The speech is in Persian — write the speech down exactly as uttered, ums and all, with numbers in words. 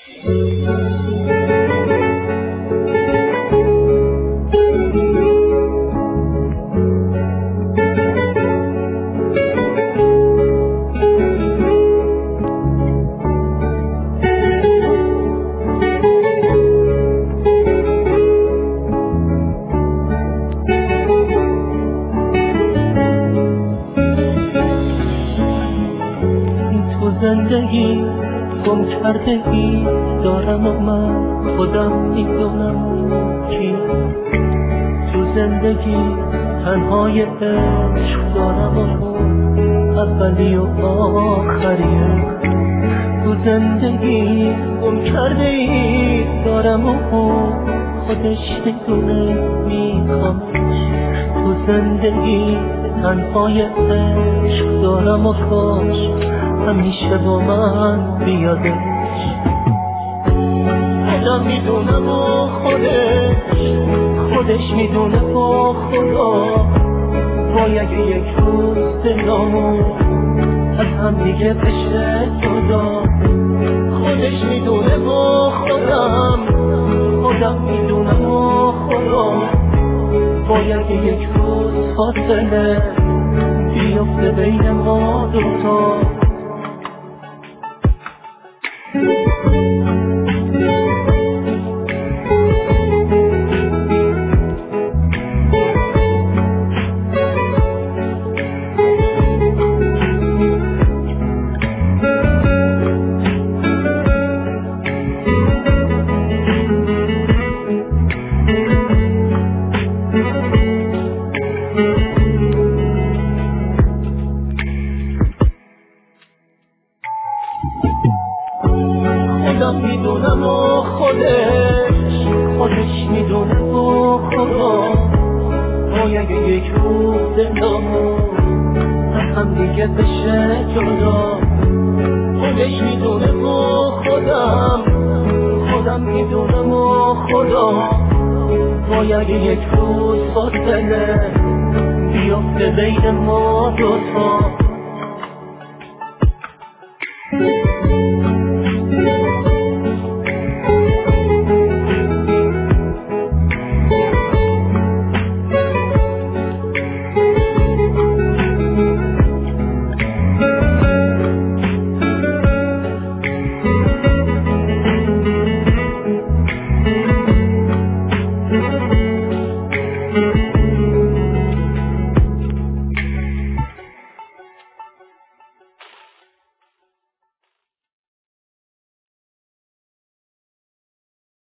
زندگی گم کرده ای دارم و من خودم میدونم کی. تو زندگی تنهای عشق دارم و اولی و آخریه. تو زندگی گم کرده ای دارم و خودش میدونه میخوامش. تو زندگی تنهای عشق دارم و کاش همیشه با من بیادش. خودم میدونم و خودش خودش میدونه با خدا باید یک روز دلامو از هم دیگه بشه جدا. خودش میدونه با خودم خودم میدونم و خدا باید یک روز فاصله بیفته بین ما دوتا. خودم میدونم و خودش خودش میدونه و خدا باید یک روز دلامو از هم دیگه بشه جدا. خودش میدونه و خودم خودم میدونم و خدا باید یک روز فاصله بیفته بین ما دوتا.